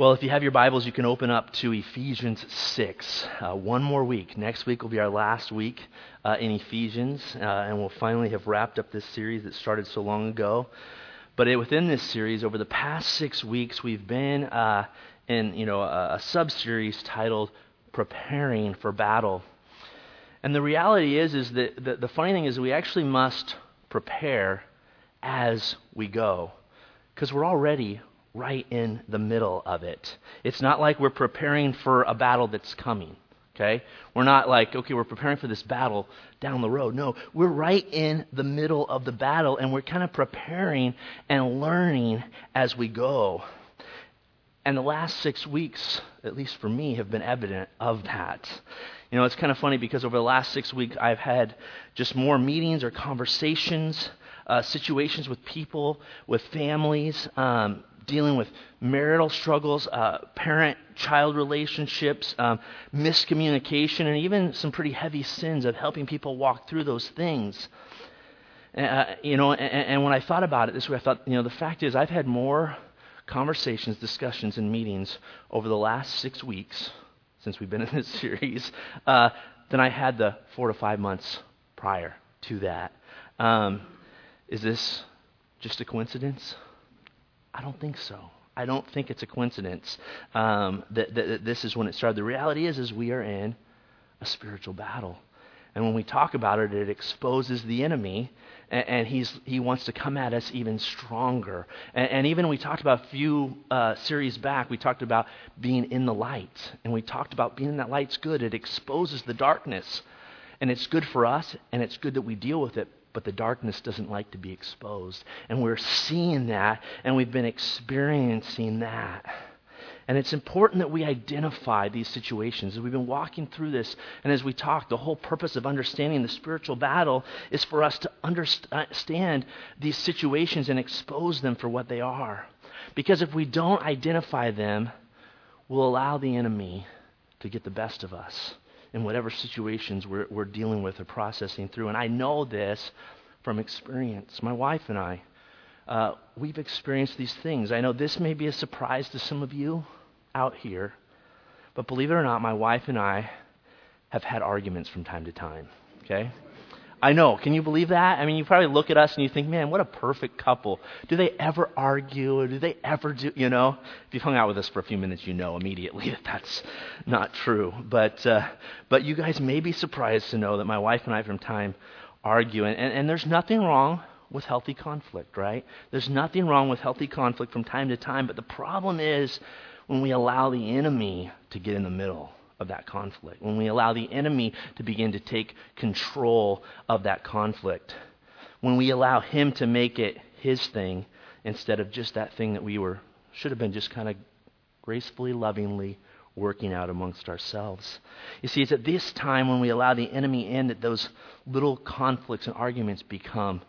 Well, if you have your Bibles, you can open up to Ephesians 6. One more week. Next week will be our last week in Ephesians, and we'll finally have wrapped up this series that started so long ago. But within this series, over the past 6 weeks, we've been in a sub-series titled Preparing for Battle. And the reality is that the funny thing is we actually must prepare as we go, because we're already right in the middle of it. It's not like we're preparing for a battle that's coming, okay? We're not like, okay, we're preparing for this battle down the road. No, we're right in the middle of the battle, and we're kind of preparing and learning as we go. And the last 6 weeks, at least for me, have been evident of that. You know, it's kind of funny because over the last 6 weeks, I've had just more meetings or conversations, situations with people, with families, dealing with marital struggles, parent-child relationships, miscommunication, and even some pretty heavy sins of helping people walk through those things. And when I thought about it this way, I thought, the fact is I've had more conversations, discussions, and meetings over the last 6 weeks since we've been in this series than I had the 4 to 5 months prior to that. Is this just a coincidence? I don't think so. I don't think it's a coincidence that this is when it started. The reality is we are in a spiritual battle. And when we talk about it, it exposes the enemy, and he wants to come at us even stronger. And even we talked about a few series back, we talked about being in the light. And we talked about being in that light's good. It exposes the darkness. And it's good for us, and it's good that we deal with it. But the darkness doesn't like to be exposed. And we're seeing that, and we've been experiencing that. And it's important that we identify these situations. As we've been walking through this, and as we talk, the whole purpose of understanding the spiritual battle is for us to understand these situations and expose them for what they are. Because if we don't identify them, we'll allow the enemy to get the best of us in whatever situations we're dealing with or processing through. And I know this from experience. My wife and I, we've experienced these things. I know this may be a surprise to some of you out here, but believe it or not, my wife and I have had arguments from time to time, okay? I know. Can you believe that? I mean, you probably look at us and you think, man, what a perfect couple. Do they ever argue, or do they ever do, If you've hung out with us for a few minutes, you know immediately that that's not true. But you guys may be surprised to know that my wife and I from time argue. And there's nothing wrong with healthy conflict, right? There's nothing wrong with healthy conflict from time to time. But the problem is when we allow the enemy to get in the middle of that conflict, when we allow the enemy to begin to take control of that conflict, when we allow him to make it his thing instead of just that thing that we should have been just kind of gracefully, lovingly working out amongst ourselves. You see, it's at this time when we allow the enemy in that those little conflicts and arguments become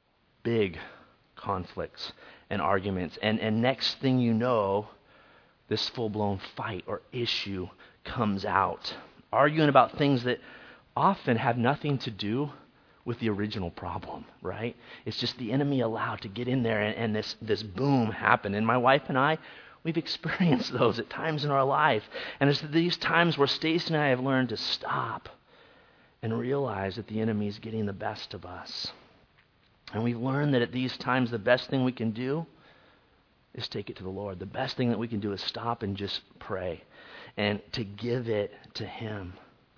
big conflicts and arguments. And next thing you know, this full-blown fight or issue comes out, arguing about things that often have nothing to do with the original problem, right? It's just the enemy allowed to get in there and this boom happened. And my wife and I, we've experienced those at times in our life. And it's these times where Stacy and I have learned to stop and realize that the enemy is getting the best of us. And we've learned that at these times the best thing we can do is take it to the Lord. The best thing that we can do is stop and just pray and to give it to Him.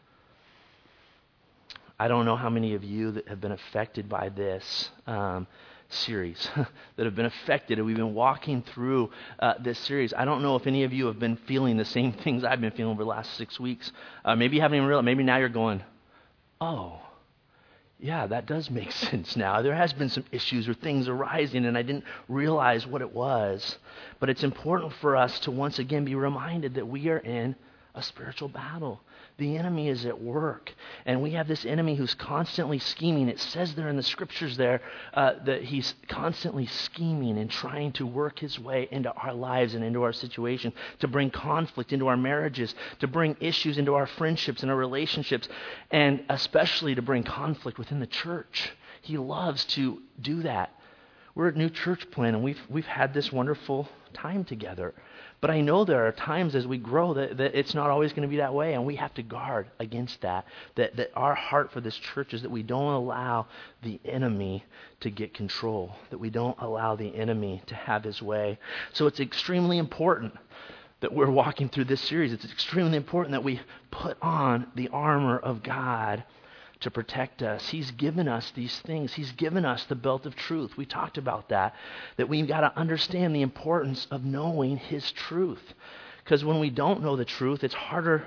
I don't know how many of you that have been affected by this series, that have been affected, and we've been walking through this series. I don't know if any of you have been feeling the same things I've been feeling over the last 6 weeks. Maybe you haven't even realized. Maybe now you're going, oh, yeah, that does make sense now. There has been some issues or things arising, and I didn't realize what it was. But it's important for us to once again be reminded that we are in a spiritual battle. The enemy is at work, and we have this enemy who's constantly scheming. It says there in the scriptures there that he's constantly scheming and trying to work his way into our lives and into our situation, to bring conflict into our marriages, to bring issues into our friendships and our relationships, and especially to bring conflict within the church. He loves to do that. We're at New Church Plan, and we've had this wonderful time together. But I know there are times as we grow that it's not always going to be that way, and we have to guard against that. That our heart for this church is that we don't allow the enemy to get control, that we don't allow the enemy to have his way. So it's extremely important that we're walking through this series. It's extremely important that we put on the armor of God to protect us. He's given us these things. He's given us the belt of truth. We talked about that we've got to understand the importance of knowing His truth. Because when we don't know the truth, it's harder,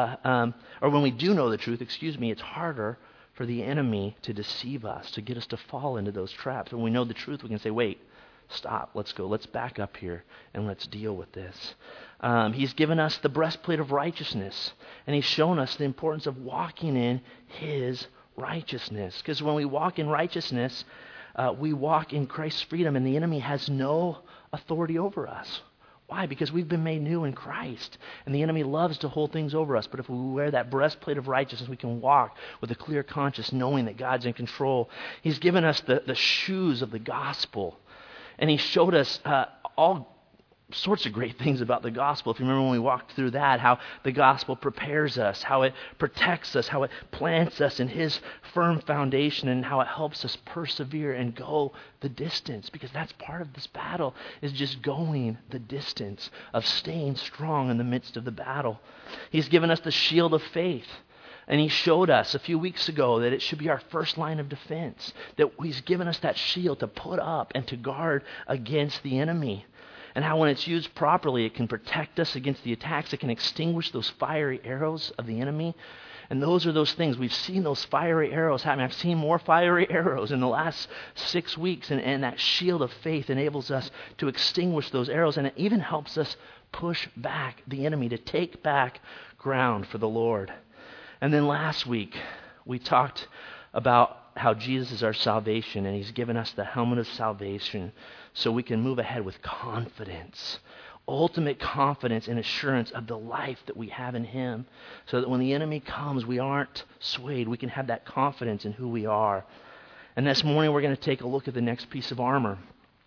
or when we do know the truth, it's harder for the enemy to deceive us, to get us to fall into those traps. When we know the truth, we can say, wait, stop, let's go, let's back up here, and let's deal with this. He's given us the breastplate of righteousness, and He's shown us the importance of walking in His righteousness. Because when we walk in righteousness, we walk in Christ's freedom, and the enemy has no authority over us. Why? Because we've been made new in Christ, and the enemy loves to hold things over us. But if we wear that breastplate of righteousness, we can walk with a clear conscience, knowing that God's in control. He's given us the shoes of the gospel, and He showed us all sorts of great things about the gospel. If you remember when we walked through that, how the gospel prepares us, how it protects us, how it plants us in His firm foundation, and how it helps us persevere and go the distance. Because that's part of this battle, is just going the distance, of staying strong in the midst of the battle. He's given us the shield of faith. And He showed us a few weeks ago that it should be our first line of defense, that He's given us that shield to put up and to guard against the enemy. And how when it's used properly, it can protect us against the attacks. It can extinguish those fiery arrows of the enemy. And those are those things. We've seen those fiery arrows happen. I've seen more fiery arrows in the last 6 weeks. And that shield of faith enables us to extinguish those arrows. And it even helps us push back the enemy, to take back ground for the Lord. And then last week, we talked about how Jesus is our salvation, and He's given us the helmet of salvation so we can move ahead with confidence, ultimate confidence and assurance of the life that we have in Him, so that when the enemy comes, we aren't swayed. We can have that confidence in who we are. And this morning, we're going to take a look at the next piece of armor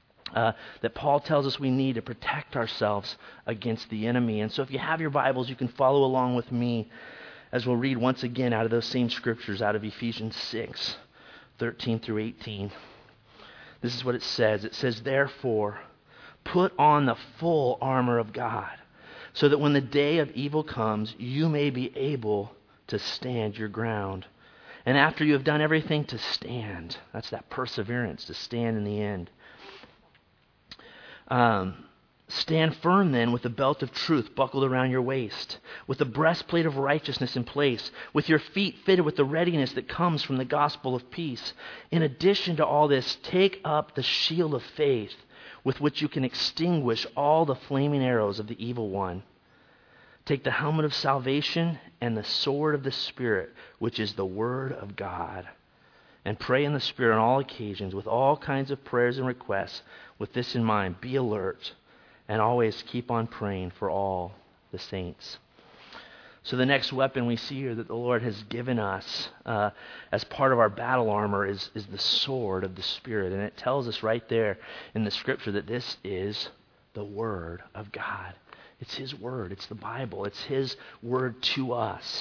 that Paul tells us we need to protect ourselves against the enemy. And so if you have your Bibles, you can follow along with me as we'll read once again out of those same scriptures, out of Ephesians 6:13 through 18. This is what it says. It says, "Therefore, put on the full armor of God, so that when the day of evil comes, you may be able to stand your ground. And after you have done everything, to stand." That's that perseverance, to stand in the end. "Stand firm then with the belt of truth buckled around your waist, with the breastplate of righteousness in place, with your feet fitted with the readiness that comes from the gospel of peace. In addition to all this, take up the shield of faith, with which you can extinguish all the flaming arrows of the evil one. Take the helmet of salvation and the sword of the Spirit, which is the word of God. And pray in the Spirit on all occasions with all kinds of prayers and requests. With this in mind, be alert and always keep on praying for all the saints." So the next weapon we see here that the Lord has given us as part of our battle armor is the sword of the Spirit. And it tells us right there in the Scripture that this is the Word of God. It's His Word. It's the Bible. It's His Word to us.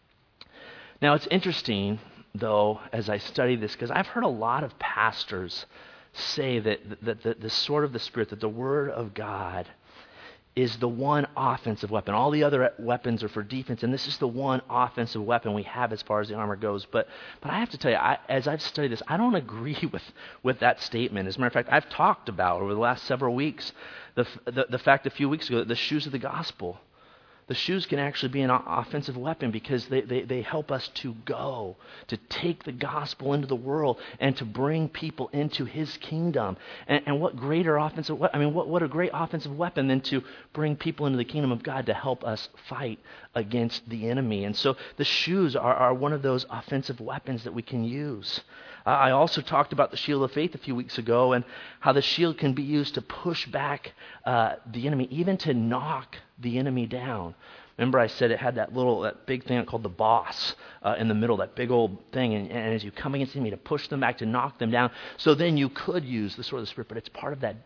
Now it's interesting, though, as I study this, because I've heard a lot of pastors say that the sword of the Spirit, that the Word of God is the one offensive weapon. All the other weapons are for defense, and this is the one offensive weapon we have as far as the armor goes. But I have to tell you, as I've studied this, I don't agree with that statement. As a matter of fact, I've talked about over the last several weeks the fact a few weeks ago that the shoes of the gospel, the shoes can actually be an offensive weapon because they help us to go, to take the gospel into the world and to bring people into His kingdom. And what greater offensive weapon, what a great offensive weapon than to bring people into the kingdom of God to help us fight against the enemy. And so the shoes are one of those offensive weapons that we can use. I also talked about the shield of faith a few weeks ago and how the shield can be used to push back the enemy, even to knock the enemy down. Remember I said it had that big thing called the boss in the middle, that big old thing, and as you come against the enemy to push them back, to knock them down. So then you could use the sword of the Spirit, but it's part of that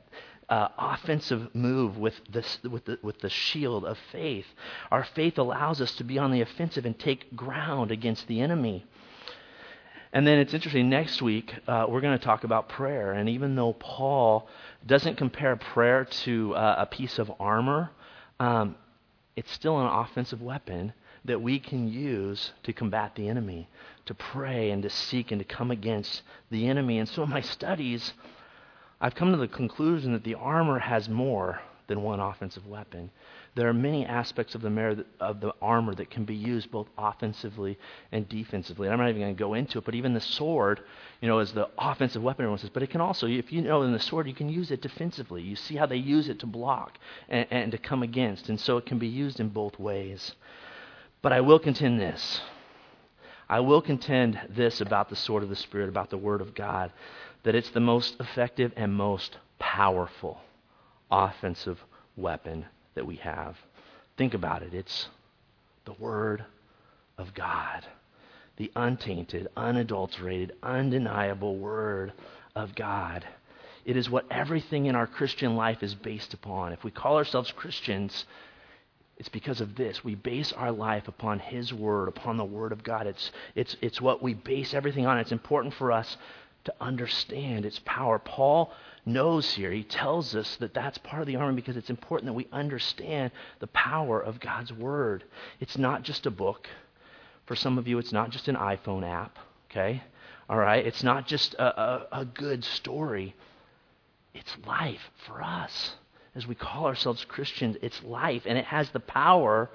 offensive move with the shield of faith. Our faith allows us to be on the offensive and take ground against the enemy. And then it's interesting, next week we're going to talk about prayer. And even though Paul doesn't compare prayer to a piece of armor, it's still an offensive weapon that we can use to combat the enemy, to pray and to seek and to come against the enemy. And so in my studies, I've come to the conclusion that the armor has more than one offensive weapon. There are many aspects of the armor that can be used both offensively and defensively. And I'm not even going to go into it, but even the sword, is the offensive weapon, everyone says. But it can also, if you know in the sword, you can use it defensively. You see how they use it to block and to come against. And so it can be used in both ways. But I will contend this. I will contend this about the sword of the Spirit, about the Word of God, that it's the most effective and most powerful offensive weapon that we have. Think about it. It's the Word of God. The untainted, unadulterated, undeniable Word of God. It is what everything in our Christian life is based upon. If we call ourselves Christians, it's because of this. We base our life upon His Word, upon the Word of God. It's what we base everything on. It's important for us to understand its power. Paul knows here, he tells us that that's part of the armor because it's important that we understand the power of God's Word. It's not just a book. For some of you, it's not just an iPhone app, okay? All right? It's not just a good story. It's life for us. As we call ourselves Christians, it's life, and it has the power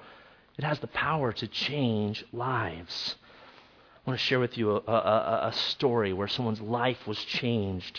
to change lives. I want to share with you a story where someone's life was changed.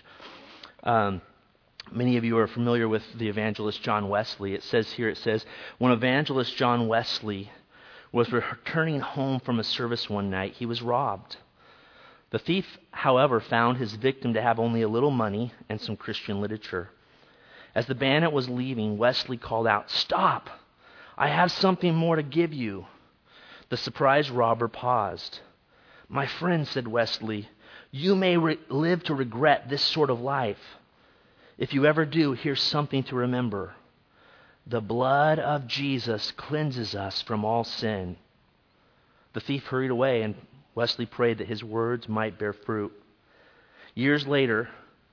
Many of you are familiar with the evangelist John Wesley. It says, when evangelist John Wesley was returning home from a service one night, he was robbed. The thief, however, found his victim to have only a little money and some Christian literature. As the bandit was leaving, Wesley called out, "Stop! I have something more to give you." The surprised robber paused. "My friend," said Wesley, "you may live to regret this sort of life. If you ever do, here's something to remember. The blood of Jesus cleanses us from all sin." The thief hurried away, and Wesley prayed that his words might bear fruit. Years later,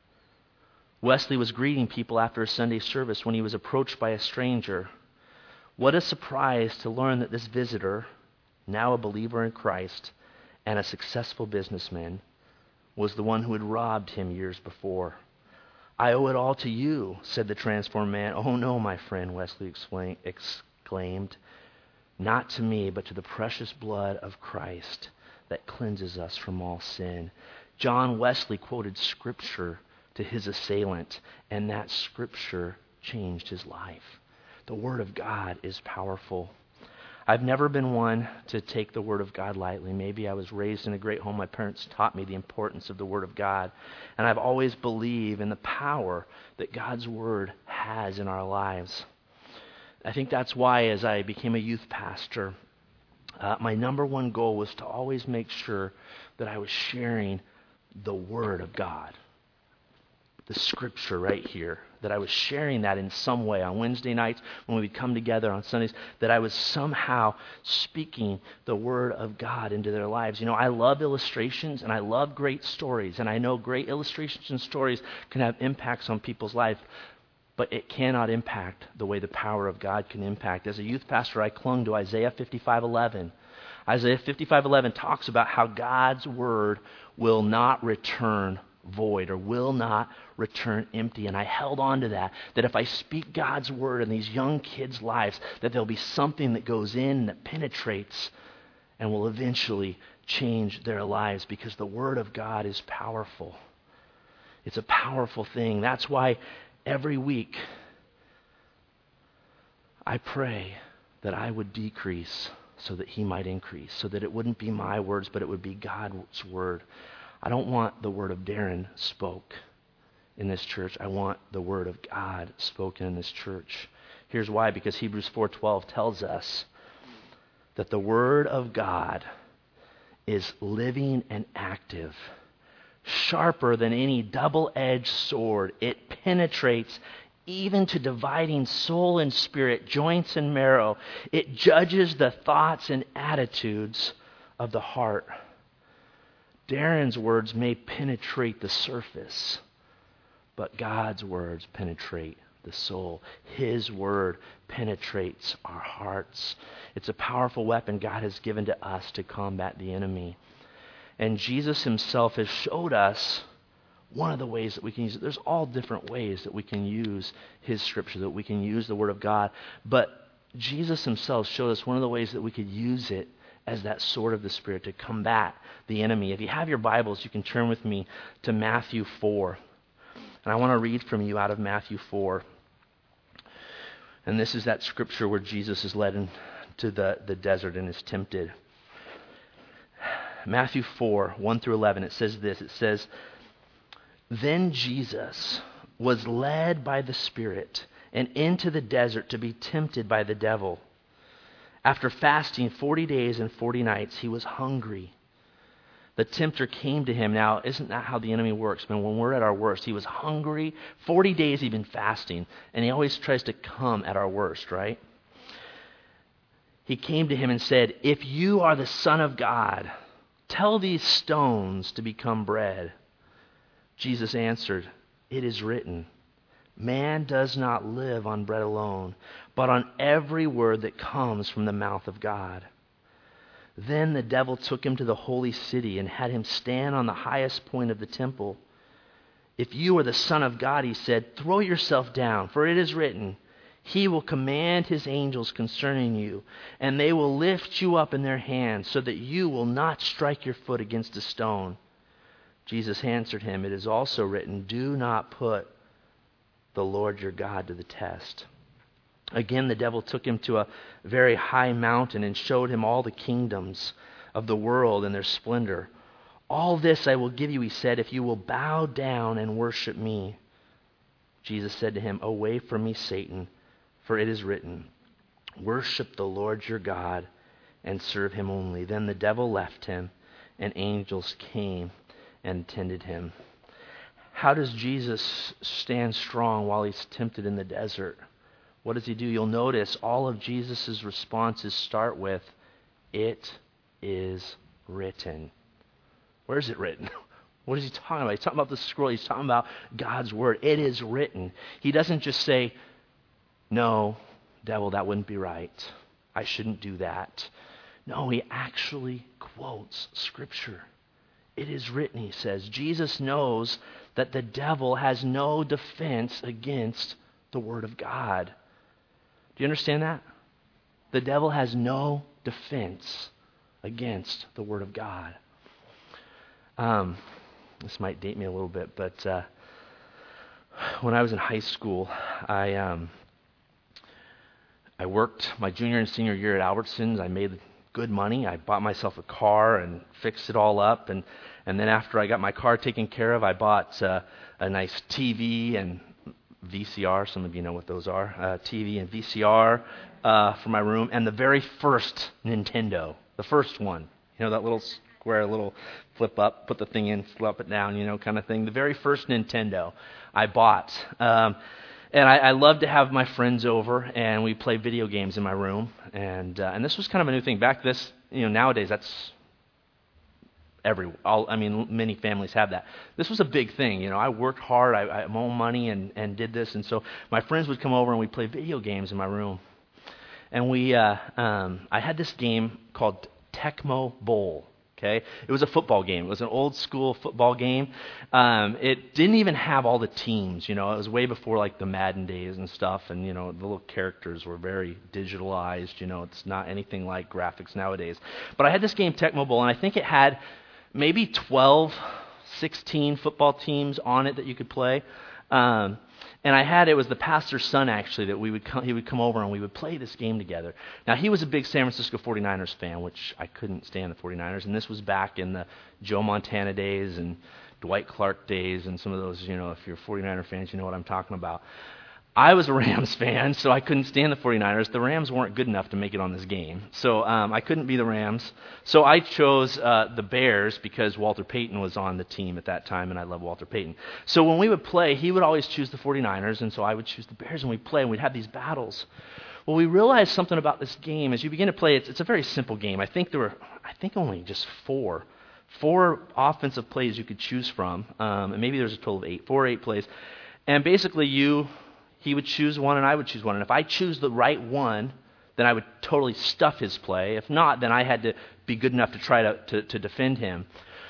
Wesley was greeting people after a Sunday service when he was approached by a stranger. What a surprise to learn that this visitor, now a believer in Christ and a successful businessman, was the one who had robbed him years before. "I owe it all to you," said the transformed man. "Oh no, my friend," Wesley exclaimed. "Not to me, but to the precious blood of Christ that cleanses us from all sin." John Wesley quoted Scripture to his assailant, and that Scripture changed his life. The Word of God is powerful. I've never been one to take the Word of God lightly. Maybe I was raised in a great home. My parents taught me the importance of the Word of God. And I've always believed in the power that God's Word has in our lives. I think that's why, as I became a youth pastor, my number one goal was to always make sure that I was sharing the Word of God. The Scripture right here, that I was sharing that in some way on Wednesday nights when we would come together on Sundays, that I was somehow speaking the Word of God into their lives. I love illustrations and I love great stories, and I know great illustrations and stories can have impacts on people's life, but it cannot impact the way the power of God can impact. As a youth pastor, I clung to Isaiah 55:11. Isaiah 55:11 talks about how God's Word will not return void or will not return empty. And I held on to that if I speak God's Word in these young kids' lives, that there'll be something that goes in, that penetrates, and will eventually change their lives, because the Word of God is powerful. It's a powerful thing. That's why every week I pray that I would decrease so that He might increase, so that it wouldn't be my words, but it would be God's Word. I don't want the word of Darren spoke in this church. I want the Word of God spoken in this church. Here's why: because Hebrews 4:12 tells us that the Word of God is living and active, sharper than any double-edged sword. It penetrates even to dividing soul and spirit, joints and marrow. It judges the thoughts and attitudes of the heart. Darren's words may penetrate the surface, but God's words penetrate the soul. His word penetrates our hearts. It's a powerful weapon God has given to us to combat the enemy. And Jesus himself has showed us one of the ways that we can use it. There's all different ways that we can use his scripture, that we can use the word of God. But Jesus himself showed us one of the ways that we could use it as that sword of the Spirit to combat the enemy. If you have your Bibles, you can turn with me to Matthew 4. And I want to read from you out of Matthew 4. And this is that scripture where Jesus is led into the desert and is tempted. Matthew 4, 1 through 11, it says this. It says, "Then Jesus was led by the Spirit and into the desert to be tempted by the devil. After fasting 40 days and 40 nights, he was hungry. The tempter came to him." Now, isn't that how the enemy works? Man, when we're at our worst, he was hungry. 40 days he'd been fasting, and he always tries to come at our worst, right? He came to him and said, "If you are the Son of God, tell these stones to become bread." Jesus answered, "It is written, man does not live on bread alone, but on every word that comes from the mouth of God." Then the devil took him to the holy city and had him stand on the highest point of the temple. "If you are the Son of God," he said, "throw yourself down, for it is written, he will command his angels concerning you, and they will lift you up in their hands so that you will not strike your foot against a stone." Jesus answered him, "It is also written, do not put the Lord your God to the test." Again, the devil took him to a very high mountain and showed him all the kingdoms of the world and their splendor. "All this I will give you," he said, "if you will bow down and worship me." Jesus said to him, "Away from me, Satan, for it is written, worship the Lord your God and serve him only." Then the devil left him, and angels came and attended him. How does Jesus stand strong while he's tempted in the desert? What does he do? You'll notice all of Jesus' responses start with, "It is written." Where is it written? What is he talking about? He's talking about the scroll. He's talking about God's word. It is written. He doesn't just say, "No, devil, that wouldn't be right. I shouldn't do that." No, he actually quotes Scripture. It is written, he says. Jesus knows that the devil has no defense against the Word of God. Do you understand that? The devil has no defense against the Word of God. This might date me a little bit, but when I was in high school, I worked my junior and senior year at Albertsons. I made good money. I bought myself a car and fixed it all up. And then after I got my car taken care of, I bought a nice TV and VCR. Some of you know what those are. TV and VCR for my room. And the very first Nintendo. The first one. You know, that little square, little flip up, put the thing in, flip it down, you know, kind of thing. The very first Nintendo I bought. And I love to have my friends over, and we play video games in my room. And this was kind of a new thing. Back nowadays that's many families have that. This was a big thing. You know, I worked hard, I owned money and did this. And so my friends would come over and we'd play video games in my room. And I had this game called Tecmo Bowl. Okay, it was a football game. It was an old school football game. It didn't even have all the teams. You know, it was way before like the Madden days and stuff. And you know, the little characters were very digitalized. You know, it's not anything like graphics nowadays. But I had this game Tecmo Bowl, and I think it had maybe 12, 16 football teams on it that you could play. And it was the pastor's son actually that he would come over and we would play this game together. Now he was a big San Francisco 49ers fan, which I couldn't stand the 49ers. And this was back in the Joe Montana days and Dwight Clark days and some of those, you know, if you're 49er fans, you know what I'm talking about. I was a Rams fan, so I couldn't stand the 49ers. The Rams weren't good enough to make it on this game. So I couldn't be the Rams. So I chose the Bears because Walter Payton was on the team at that time, and I love Walter Payton. So when we would play, he would always choose the 49ers, and so I would choose the Bears, and we'd play, and we'd have these battles. Well, we realized something about this game. As you begin to play, it's a very simple game. I think only just four offensive plays you could choose from, and maybe there's a total of 8, 4 or 8 plays. And basically he would choose one and I would choose one. And if I choose the right one, then I would totally stuff his play. If not, then I had to be good enough to try to defend him.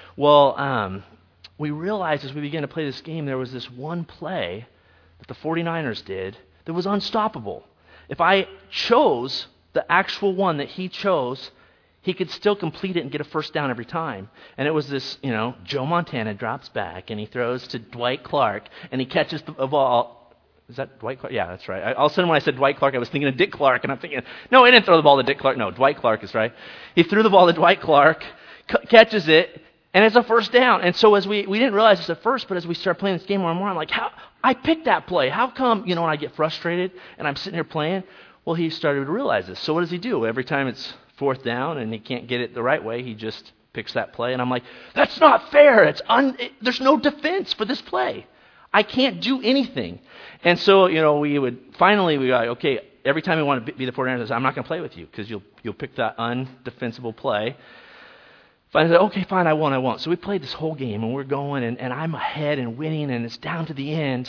Well, we realized as we began to play this game, there was this one play that the 49ers did that was unstoppable. If I chose the actual one that he chose, he could still complete it and get a first down every time. And it was this, Joe Montana drops back and he throws to Dwight Clark and he catches the ball. Is that Dwight Clark? Yeah, that's right. All of a sudden when I said Dwight Clark, I was thinking of Dick Clark, and I'm thinking, no, he didn't throw the ball to Dick Clark. No, Dwight Clark is right. He threw the ball to Dwight Clark, catches it, and it's a first down. And so as we didn't realize this at first, but as we started playing this game more and more, I'm like, how I picked that play. How come, when I get frustrated and I'm sitting here playing? Well, he started to realize this. So what does he do? Every time it's fourth down and he can't get it the right way, he just picks that play. And I'm like, that's not fair. There's no defense for this play. I can't do anything. And so, we were like, okay, every time we want to be the 49ers, I'm not going to play with you because you'll pick that undefensible play. Finally, I said, okay, fine, I won't. So we played this whole game, and we're going, and I'm ahead and winning, and it's down to the end.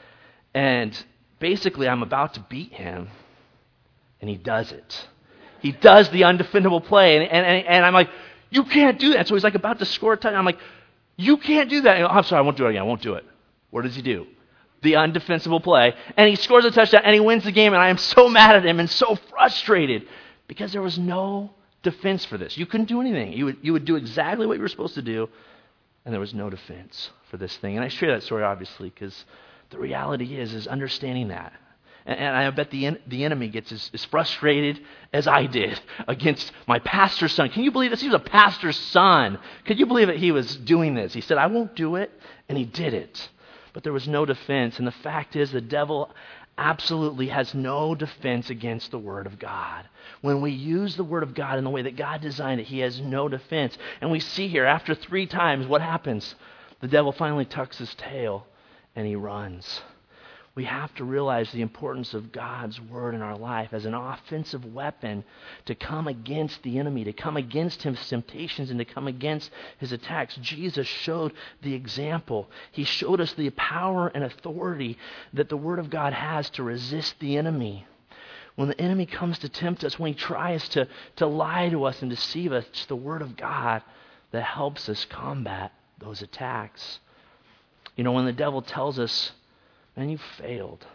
And basically, I'm about to beat him, and he does it. He does the undefendable play, and I'm like, you can't do that. So he's like about to score a touchdown. I'm like, you can't do that. I'm sorry, I won't do it again. I won't do it. What does he do? The undefensible play. And he scores a touchdown, and he wins the game, and I am so mad at him and so frustrated because there was no defense for this. You couldn't do anything. You would do exactly what you were supposed to do, and there was no defense for this thing. And I share that story, obviously, because the reality is understanding that. And I bet the enemy gets as frustrated as I did against my pastor's son. Can you believe this? He was a pastor's son. Could you believe that he was doing this? He said, I won't do it, and he did it. But there was no defense. And the fact is the devil absolutely has no defense against the Word of God. When we use the Word of God in the way that God designed it, he has no defense. And we see here, after 3 times, what happens? The devil finally tucks his tail and he runs. We have to realize the importance of God's Word in our life as an offensive weapon to come against the enemy, to come against his temptations, and to come against his attacks. Jesus showed the example. He showed us the power and authority that the Word of God has to resist the enemy. When the enemy comes to tempt us, when he tries to lie to us and deceive us, it's the Word of God that helps us combat those attacks. When the devil tells us, man, you failed.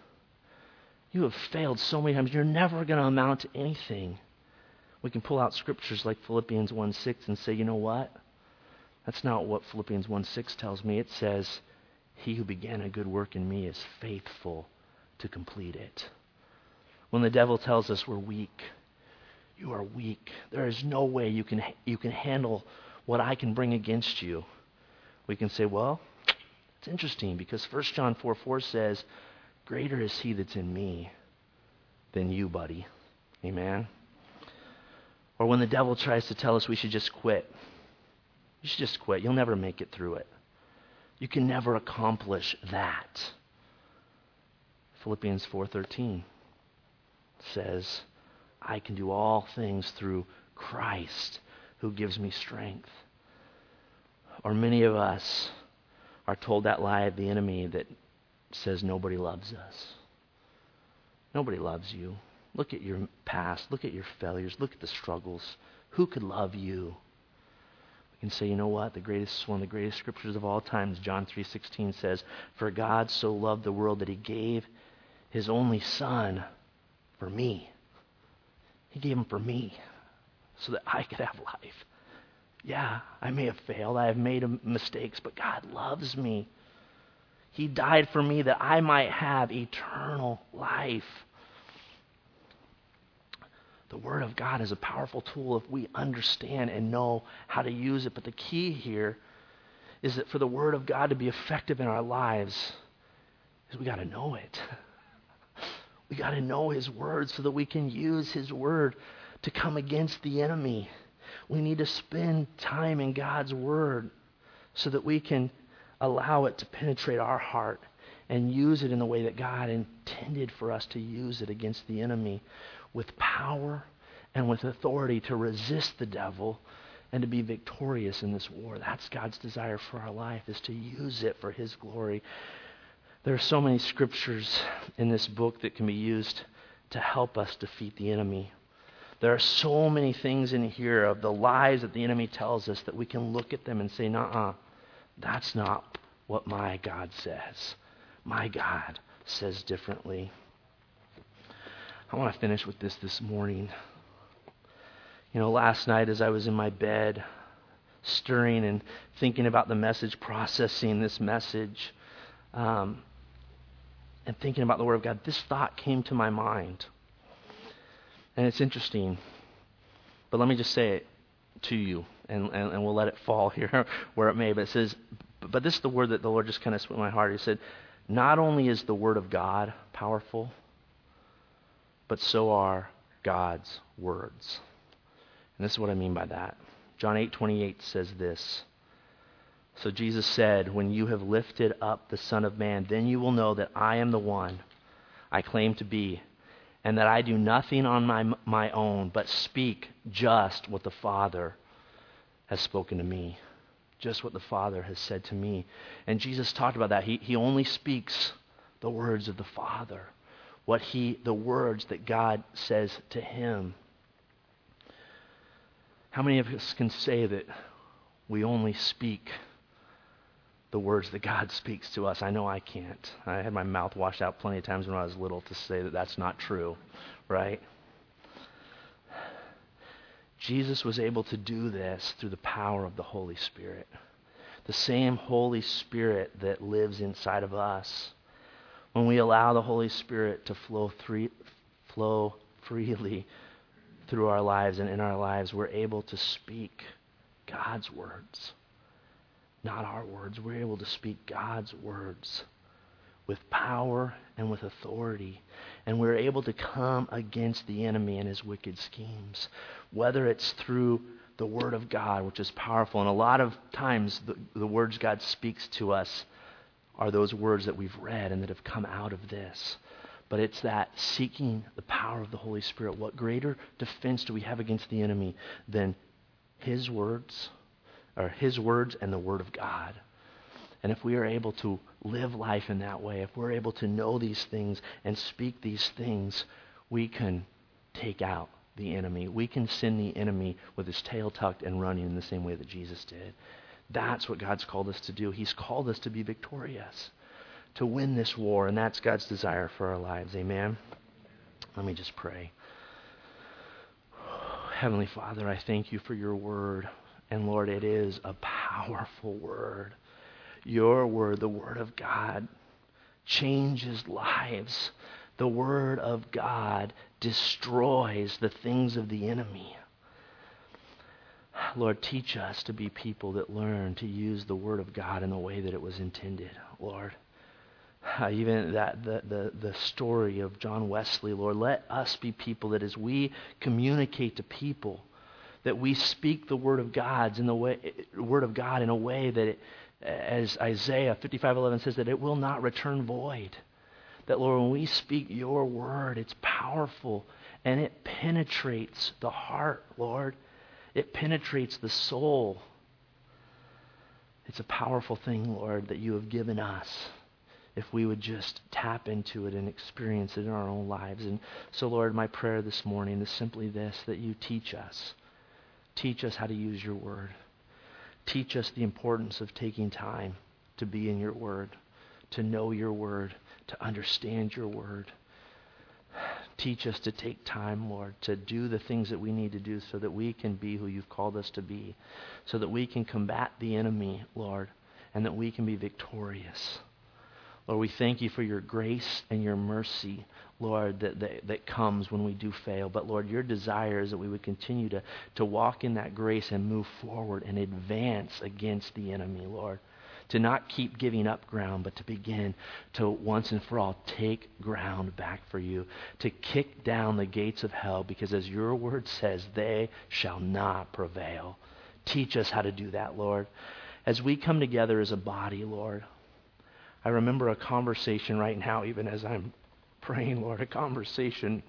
You have failed so many times. You're never going to amount to anything. We can pull out scriptures like Philippians 1:6 and say, you know what? That's not what Philippians 1:6 tells me. It says, he who began a good work in me is faithful to complete it. When the devil tells us we're weak, you are weak. There is no way you can handle what I can bring against you. We can say, well, it's interesting because 1 John 4:4 says, greater is he that's in me than you, buddy. Amen? Or when the devil tries to tell us we should just quit. You should just quit. You'll never make it through it. You can never accomplish that. Philippians 4:13 says, I can do all things through Christ who gives me strength. Or many of us are told that lie of the enemy that says nobody loves us. Nobody loves you. Look at your past. Look at your failures. Look at the struggles. Who could love you? We can say, you know what? One of the greatest scriptures of all times, John 3:16 says, for God so loved the world that he gave his only son for me. He gave him for me so that I could have life. Yeah, I may have failed. I have made mistakes, but God loves me. He died for me that I might have eternal life. The Word of God is a powerful tool if we understand and know how to use it. But the key here is that for the Word of God to be effective in our lives, is we got to know it. We got to know his word so that we can use his word to come against the enemy. We need to spend time in God's word so that we can allow it to penetrate our heart and use it in the way that God intended for us to use it against the enemy, with power and with authority to resist the devil and to be victorious in this war. That's God's desire for our life, is to use it for his glory. There are so many scriptures in this book that can be used to help us defeat the enemy. There are so many things in here of the lies that the enemy tells us that we can look at them and say, nuh-uh, that's not what my God says. My God says differently. I want to finish with this morning. Last night as I was in my bed, stirring and thinking about the message, processing this message, and thinking about the Word of God, this thought came to my mind. And it's interesting, but let me just say it to you, and we'll let it fall here where it may. But it says, but this is the word that the Lord just kind of split my heart. He said, not only is the Word of God powerful, but so are God's words. And this is what I mean by that. John 8:28 says this. So Jesus said, when you have lifted up the Son of Man, then you will know that I am the one I claim to be, and that I do nothing on my own, but speak just what the Father has spoken to me. Just what the Father has said to me. And Jesus talked about that. He only speaks the words of the Father. The words that God says to him. How many of us can say that we only speak the words that God speaks to us? I know I can't. I had my mouth washed out plenty of times when I was little to say that that's not true, right? Jesus was able to do this through the power of the Holy Spirit. The same Holy Spirit that lives inside of us. When we allow the Holy Spirit to flow freely through our lives and in our lives, we're able to speak God's words. Not our words. We're able to speak God's words with power and with authority. And we're able to come against the enemy and his wicked schemes. Whether it's through the Word of God, which is powerful. And a lot of times the words God speaks to us are those words that we've read and that have come out of this. But it's that seeking the power of the Holy Spirit. What greater defense do we have against the enemy than his words, or his words and the Word of God? And if we are able to live life in that way, if we're able to know these things and speak these things, we can take out the enemy. We can send the enemy with his tail tucked and running in the same way that Jesus did. That's what God's called us to do. He's called us to be victorious, to win this war, and that's God's desire for our lives. Amen? Let me just pray. Heavenly Father, I thank you for your word. And Lord, it is a powerful word. Your word, the Word of God, changes lives. The Word of God destroys the things of the enemy. Lord, teach us to be people that learn to use the Word of God in the way that it was intended, Lord. Even the story of John Wesley, Lord, let us be people that as we communicate to people, that we speak the Word of God in a way that it, as Isaiah 55:11 says, that it will not return void. That, Lord, when we speak your word, it's powerful and it penetrates the heart, Lord. It penetrates the soul. It's a powerful thing, Lord, that you have given us if we would just tap into it and experience it in our own lives. And so, Lord, my prayer this morning is simply this, that you teach us. Teach us how to use your word. Teach us the importance of taking time to be in your word, to know your word, to understand your word. Teach us to take time, Lord, to do the things that we need to do so that we can be who you've called us to be, so that we can combat the enemy, Lord, and that we can be victorious. Lord, we thank you for your grace and your mercy, Lord, that comes when we do fail. But Lord, your desire is that we would continue to walk in that grace and move forward and advance against the enemy, Lord. to not keep giving up ground, but to begin to once and for all take ground back for you, to kick down the gates of hell, because as your word says, they shall not prevail. Teach us how to do that, Lord. As we come together as a body, Lord, I remember a conversation right now, even as I'm praying, Lord, a conversation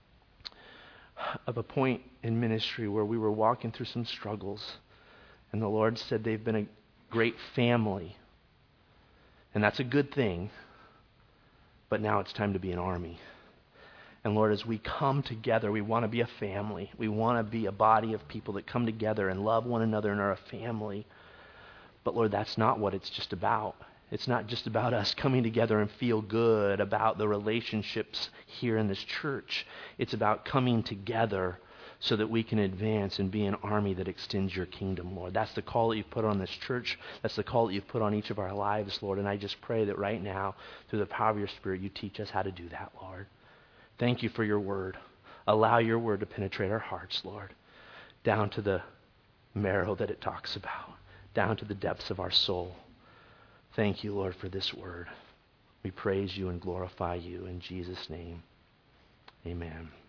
of a point in ministry where we were walking through some struggles, and the Lord said they've been a great family, and that's a good thing, but now it's time to be an army. And Lord, as we come together, we want to be a family. We want to be a body of people that come together and love one another and are a family. But Lord, that's not what it's just about. It's not just about us coming together and feel good about the relationships here in this church. It's about coming together so that we can advance and be an army that extends your kingdom, Lord. That's the call that you've put on this church. That's the call that you've put on each of our lives, Lord. And I just pray that right now, through the power of your Spirit, you teach us how to do that, Lord. Thank you for your word. Allow your word to penetrate our hearts, Lord, down to the marrow that it talks about, down to the depths of our soul. Thank you, Lord, for this word. We praise you and glorify you in Jesus' name. Amen.